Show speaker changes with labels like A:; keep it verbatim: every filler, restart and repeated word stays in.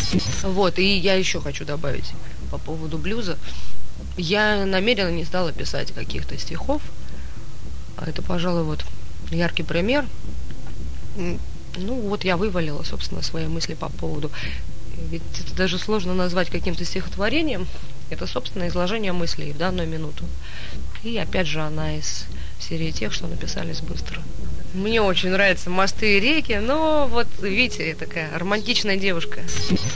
A: Вот, и я еще хочу добавить по поводу блюза. Я намеренно не стала писать каких-то стихов. А это, пожалуй, вот яркий пример. Ну, вот я вывалила, собственно, свои мысли по поводу. Ведь это даже сложно назвать каким-то стихотворением. Это, собственно, изложение мыслей в данную минуту. И, опять же, она из серии тех, что написались быстро. Мне очень нравятся мосты и реки, но вот, видите, я такая романтичная девушка.